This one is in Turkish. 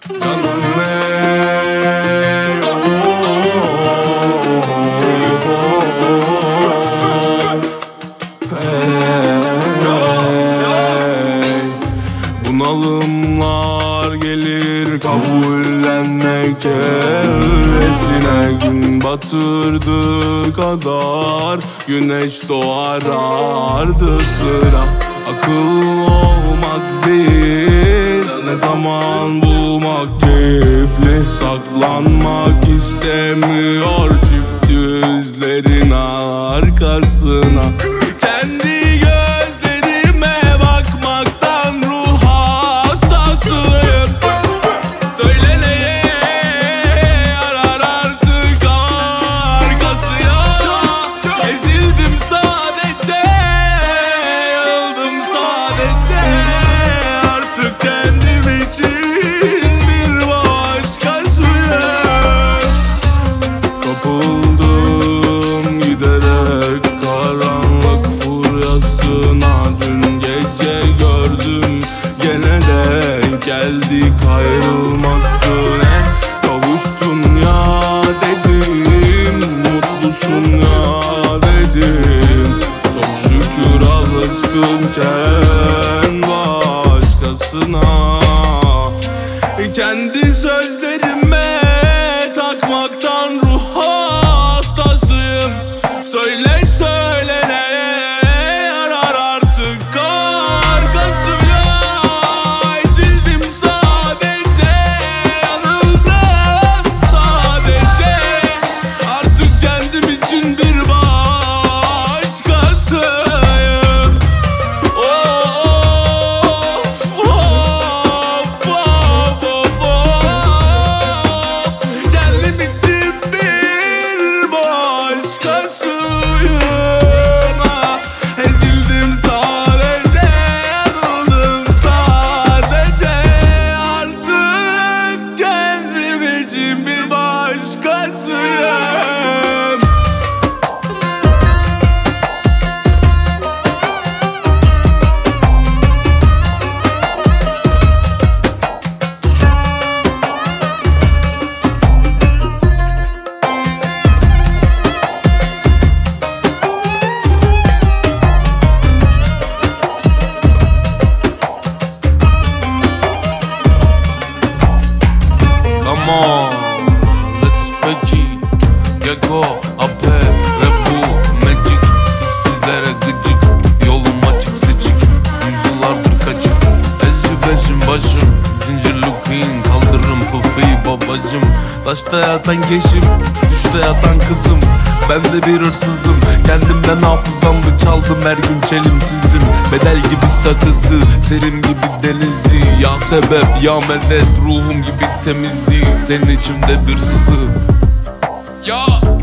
Canım ey, of, hey. Bunalımlar gelir kabullenmek evresine. Gün batırdı kadar güneş doğar ardı sıra. Akıl olmak zehir, ne zaman bulmak keyifli. Saklanmak istemiyor çift yüzlerin arkasına. Kendi gözlerime bakmaktan ruh hastasıyım. Söyle neye yarar artık arkası ya. Ezildim sadece, yıldım sadece. Artık kendim için bir başkasıyım. Kapıldım giderek karanlık furyasına. Dün gece gördüm gene de geldik ayrılmasına. Kavuştun ya dedim, mutlusun ya dedim. Çok şükür alışkınken başkasına. Kendi sözlerime takmaktan ruh hastasıyım. Söyle söyle neye yarar artık arkasım ya. Ezildim sadece, yanıldım sadece. Artık kendim için bir başkasıyım. Of, of, of, of, of. Kendim için bir başkasıyım. Ezildim sadece, yanıldım sadece. Artık kendim için bir başkasıyım. Come on, let's make it. Gecko, Ape, Rebu, Magic. İşsizlere gıcık, yolum açık seçik. Yüzyıllardır kaçık, ezci beşim başım. Zincirli queen, kaldırırım pıfıyı babacım. Taşta yatan keşim, düşte yatan kızım. Ben de bir hırsızım, kendimden hafızamı çaldım her gün çelimsizim. Bedel gibi sakızı, serin gibi denizi. Ya sebep ya medet, ruhum gibi temizliği. Senin içimde bir sızı. Ya